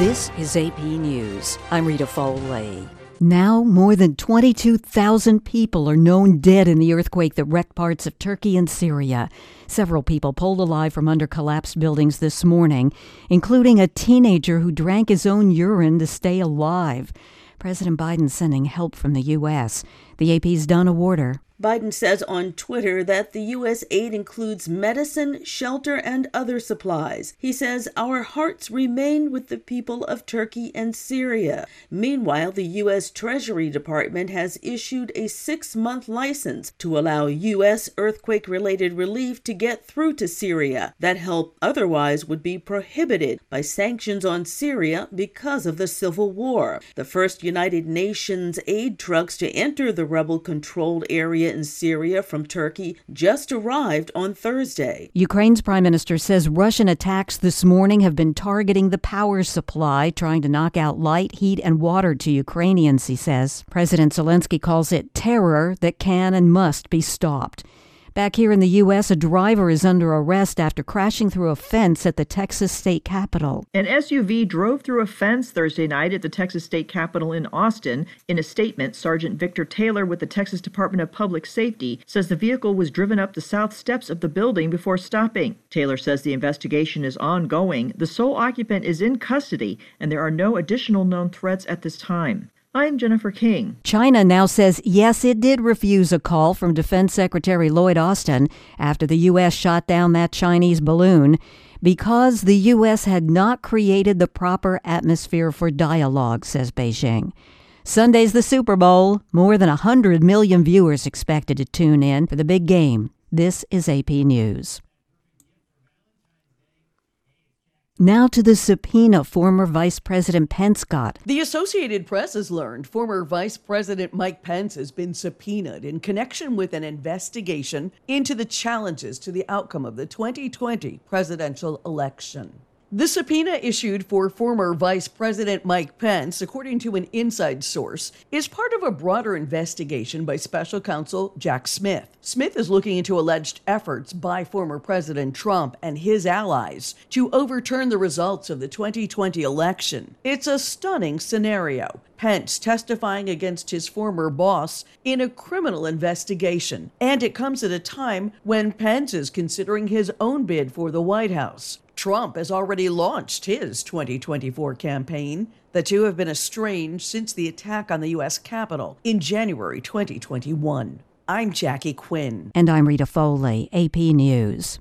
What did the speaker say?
This is AP News. I'm Rita Foley. Now, more than 22,000 people are known dead in the earthquake that wrecked parts of Turkey and Syria. Several people pulled alive from under collapsed buildings this morning, including a teenager who drank his own urine to stay alive. President Biden sending help from the U.S. The AP's Donna Warder. Biden says on Twitter that the U.S. aid includes medicine, shelter, and other supplies. He says, "Our hearts remain with the people of Turkey and Syria." Meanwhile, the U.S. Treasury Department has issued a 6-month license to allow U.S. earthquake-related relief to get through to Syria. That help otherwise would be prohibited by sanctions on Syria because of the civil war. The first United Nations aid trucks to enter the rebel-controlled area in Syria from Turkey just arrived on Thursday. Ukraine's prime minister says Russian attacks this morning have been targeting the power supply, trying to knock out light, heat, and water to Ukrainians, he says. President Zelensky calls it terror that can and must be stopped. Back here in the U.S., a driver is under arrest after crashing through a fence at the Texas state capitol. An SUV drove through a fence Thursday night at the Texas state capitol in Austin. In a statement, Sergeant Victor Taylor with the Texas Department of Public Safety says the vehicle was driven up the south steps of the building before stopping. Taylor says the investigation is ongoing. The sole occupant is in custody, and there are no additional known threats at this time. I'm Jennifer King. China now says, yes, it did refuse a call from Defense Secretary Lloyd Austin after the U.S. shot down that Chinese balloon because the U.S. had not created the proper atmosphere for dialogue, says Beijing. Sunday's the Super Bowl. More than 100 million viewers expected to tune in for the big game. This is AP News. Now to the subpoena former Vice President Pence got. The Associated Press has learned former Vice President Mike Pence has been subpoenaed in connection with an investigation into the challenges to the outcome of the 2020 presidential election. The subpoena issued for former Vice President Mike Pence, according to an inside source, is part of a broader investigation by Special Counsel Jack Smith. Smith is looking into alleged efforts by former President Trump and his allies to overturn the results of the 2020 election. It's a stunning scenario. Pence testifying against his former boss in a criminal investigation. And it comes at a time when Pence is considering his own bid for the White House. Trump has already launched his 2024 campaign. The two have been estranged since the attack on the U.S. Capitol in January 2021. I'm Jackie Quinn. And I'm Rita Foley, AP News.